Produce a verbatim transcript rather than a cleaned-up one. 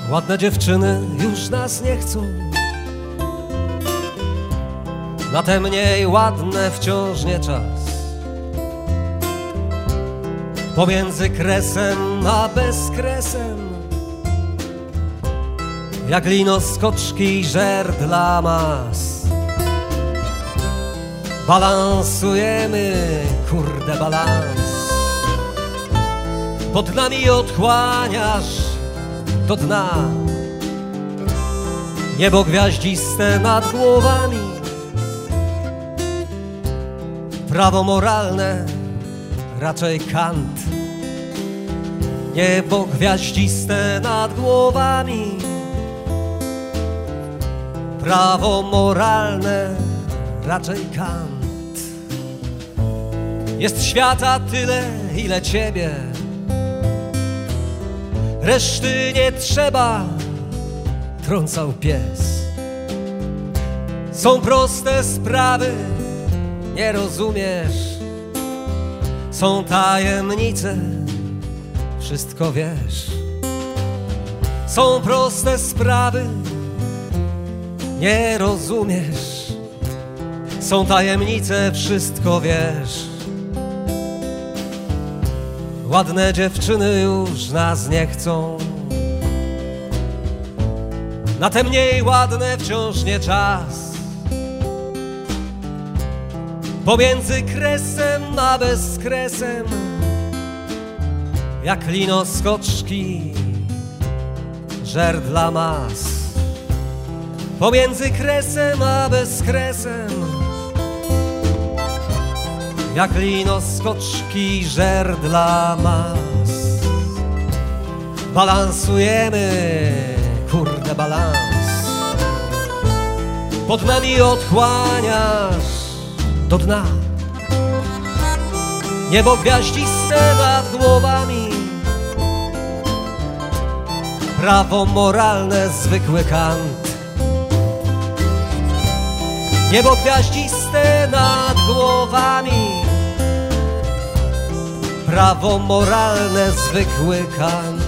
Ładne dziewczyny już nas nie chcą, na te mniej ładne wciąż nie czas. Pomiędzy kresem a bezkresem, jak lino skoczki żer dla mas. Balansujemy, kurde balans. Pod nami odchłaniasz do dna. Niebo gwiaździste nad głowami, prawo moralne raczej Kant. Niebo gwiaździste nad głowami, prawo moralne raczej Kant. Jest świata tyle, ile ciebie, reszty nie trzeba, trącał pies. Są proste sprawy, nie rozumiesz. Są tajemnice, wszystko wiesz. Są proste sprawy, nie rozumiesz. Są tajemnice, wszystko wiesz. Ładne dziewczyny już nas nie chcą, na te mniej ładne wciąż nie czas. Pomiędzy kresem a bezkresem, jak lino skoczki żer dla mas. Pomiędzy kresem a bezkresem, jak lino skoczki żer dla mas. Balansujemy, kurde balans. Pod nami odchłaniasz do dna. Niebo gwiaździste nad głowami, prawo moralne zwykły Kant. Niebo gwiaździste nad głowami, prawo moralne zwykły Kant.